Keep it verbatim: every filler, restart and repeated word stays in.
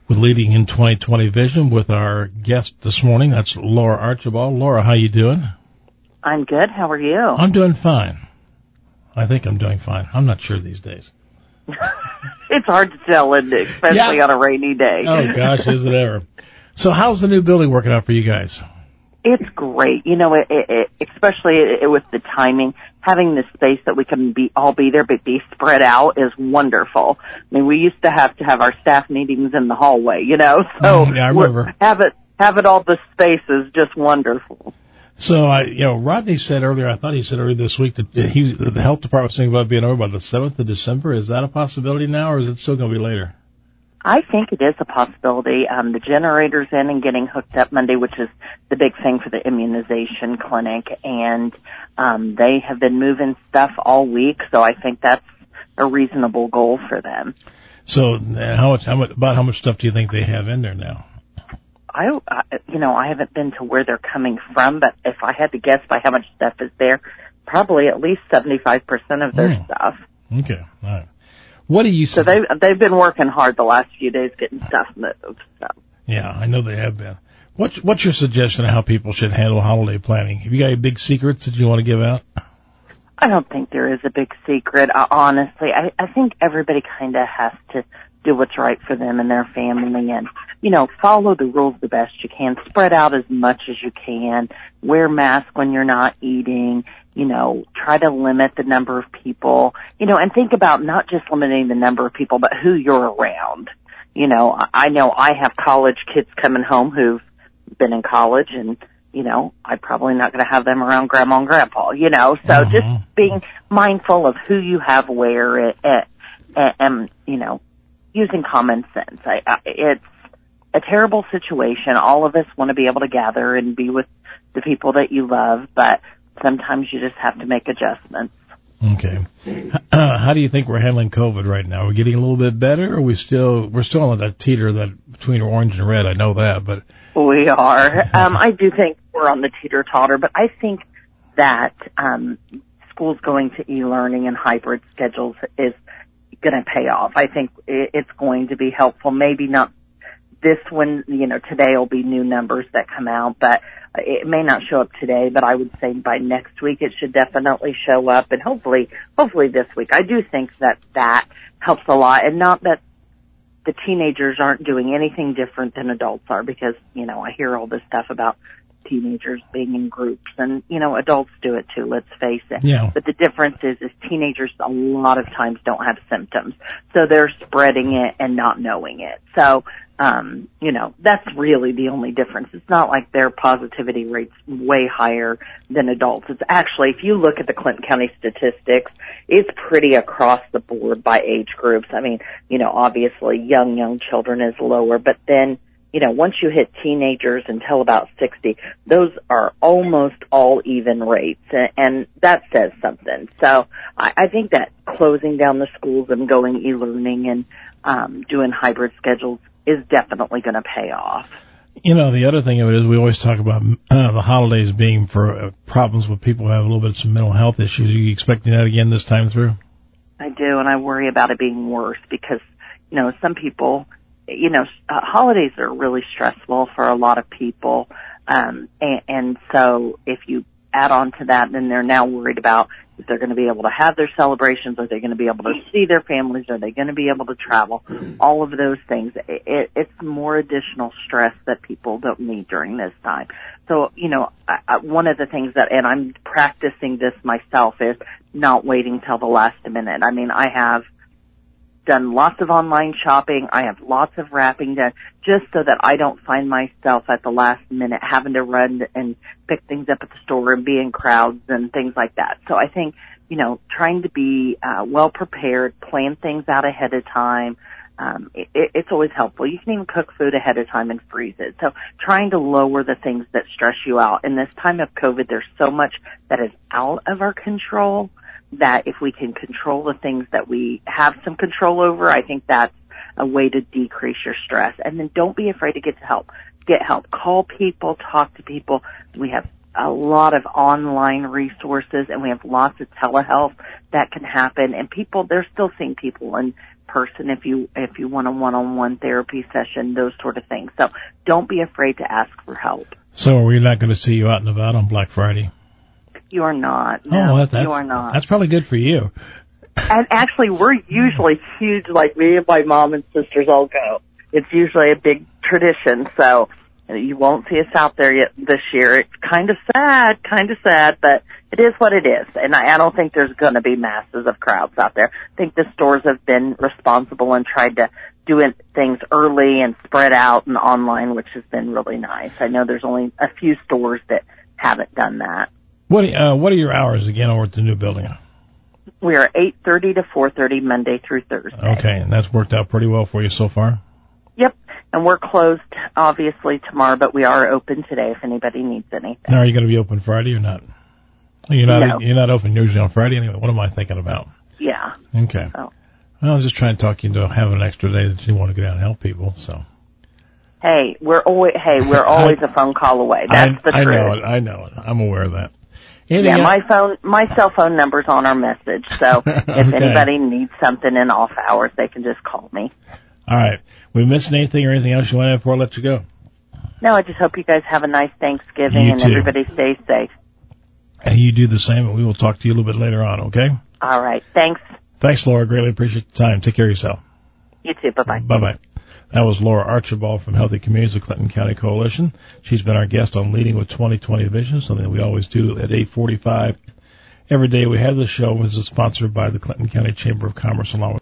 with Leading in twenty twenty Vision with our guest this morning. That's Laura Archibald. Laura, how you doing? I'm good. How are you? I'm doing fine. I think I'm doing fine. I'm not sure these days. It's hard to tell, isn't it? Especially yeah. on a rainy day. Oh, gosh, is it ever. So how's the new building working out for you guys? It's great. You know, it, it, it, especially it, with the timing, having the space that we can be all be there but be spread out is wonderful. I mean, we used to have to have our staff meetings in the hallway, you know, so yeah, I remember. have it have it all the space is just wonderful. So, I, you know, Rodney said earlier, I thought he said earlier this week that he, the health department was thinking about being over by the seventh of December. Is that a possibility now, or is it still going to be later? I think it is a possibility. Um, the generator's in and getting hooked up Monday, which is the big thing for the immunization clinic, and um, they have been moving stuff all week, so I think that's a reasonable goal for them. So, uh, how much, how much, about how much stuff do you think they have in there now? I, I, you know, I haven't been to where they're coming from, but if I had to guess by how much stuff is there, probably at least seventy-five percent of their mm. stuff. Okay, all right. What do you So they they've been working hard the last few days getting stuff moved. So. Yeah, I know they have been. What's what's your suggestion of how people should handle holiday planning? Have you got any big secrets that you want to give out? I don't think there is a big secret. Uh, honestly, I, I think everybody kind of has to do what's right for them and their family, and you know, follow the rules the best you can. Spread out as much as you can. Wear masks when you're not eating. You know, try to limit the number of people, you know, and think about not just limiting the number of people, but who you're around. You know, I know I have college kids coming home who've been in college, and, you know, I'm probably not going to have them around grandma and grandpa, you know, so uh-huh. just being mindful of who you have where it, it, and, you know, using common sense. I, I, it's a terrible situation. All of us want to be able to gather and be with the people that you love, but sometimes you just have to make adjustments. Okay. Uh, how do you think we're handling COVID right now? Are we getting a little bit better, or are we still, we're still on that teeter that between orange and red? I know that, but. We are. Um, I do think we're on the teeter-totter, but I think that, um, schools going to e-learning and hybrid schedules is going to pay off. I think it's going to be helpful. Maybe not this one, you know, today will be new numbers that come out, but it may not show up today, but I would say by next week it should definitely show up, and hopefully, hopefully this week. I do think that that helps a lot, and not that the teenagers aren't doing anything different than adults are, because, you know, I hear all this stuff about teenagers being in groups, and, you know, adults do it too, let's face it. Yeah. But the difference is, is teenagers a lot of times don't have symptoms, so they're spreading it and not knowing it. So, um, you know, that's really the only difference. It's not like their positivity rate's way higher than adults. It's actually, if you look at the Clinton County statistics, it's pretty across the board by age groups. I mean, you know, obviously young, young children is lower, but then, you know, once you hit teenagers until about sixty, those are almost all even rates, and that says something. So I, I think that closing down the schools and going e-learning and um, doing hybrid schedules is definitely going to pay off. You know, the other thing of it is we always talk about uh, the holidays being for uh, problems with people who have a little bit of some mental health issues. Are you expecting that again this time through? I do, and I worry about it being worse because, you know, some people, you know, uh, holidays are really stressful for a lot of people, um, and, and so if you add on to that, then they're now worried about if they're going to be able to have their celebrations, are they going to be able to see their families, are they going to be able to travel, all of those things. It, it, it's more additional stress that people don't need during this time. So, you know, I, I, one of the things that, and I'm practicing this myself, is not waiting till the last minute. I mean, I have done lots of online shopping. I have lots of wrapping done just so that I don't find myself at the last minute having to run and pick things up at the store and be in crowds and things like that. So I think, you know, trying to be uh, well prepared, plan things out ahead of time, um, it, it's always helpful. You can even cook food ahead of time and freeze it. So trying to lower the things that stress you out. In this time of COVID, there's so much that is out of our control that if we can control the things that we have some control over, I think that's a way to decrease your stress. And then don't be afraid to get to help. Get help. Call people, talk to people. We have a lot of online resources, and we have lots of telehealth that can happen. And people, they're still seeing people in person if you if you want a one-on-one therapy session, those sort of things. So don't be afraid to ask for help. So we're not going to see you out and about on Black Friday? You are not. No, oh, that, that's, you are not. That's probably good for you. And actually, we're usually huge, like me and my mom and sisters all go. It's usually a big tradition, so you won't see us out there yet this year. It's kind of sad, kind of sad, but it is what it is. And I, I don't think there's going to be masses of crowds out there. I think the stores have been responsible and tried to do it, things early and spread out and online, which has been really nice. I know there's only a few stores that haven't done that. What uh, what are your hours again over at the new building? We are eight thirty to four thirty Monday through Thursday. Okay, and that's worked out pretty well for you so far? Yep, and we're closed, obviously, tomorrow, but we are open today if anybody needs anything. Now, are you going to be open Friday or not? You're not No. You're not open usually on Friday anyway. What am I thinking about? Yeah. Okay. So. Well, I was just trying to talk you into having an extra day that you want to get out and help people, so. Hey, we're always, hey, we're always I, a phone call away. That's I, the I truth. know it. I know it. I'm aware of that. Anything Yeah, else? my phone, my cell phone number's on our message, so if Okay. anybody needs something in off hours, they can just call me. All right. We missing anything or anything else you want to add before I let you go? No, I just hope you guys have a nice Thanksgiving You and too. everybody stays safe. And you do the same, and we will talk to you a little bit later on, okay? All right. Thanks. Thanks, Laura. Greatly appreciate the time. Take care of yourself. You too. Bye-bye. Bye-bye. That was Laura Archibald from Healthy Communities of Clinton County Coalition. She's been our guest on Leading with twenty twenty Vision, something that we always do at eight forty-five. Every day we have this show. This is sponsored by the Clinton County Chamber of Commerce along with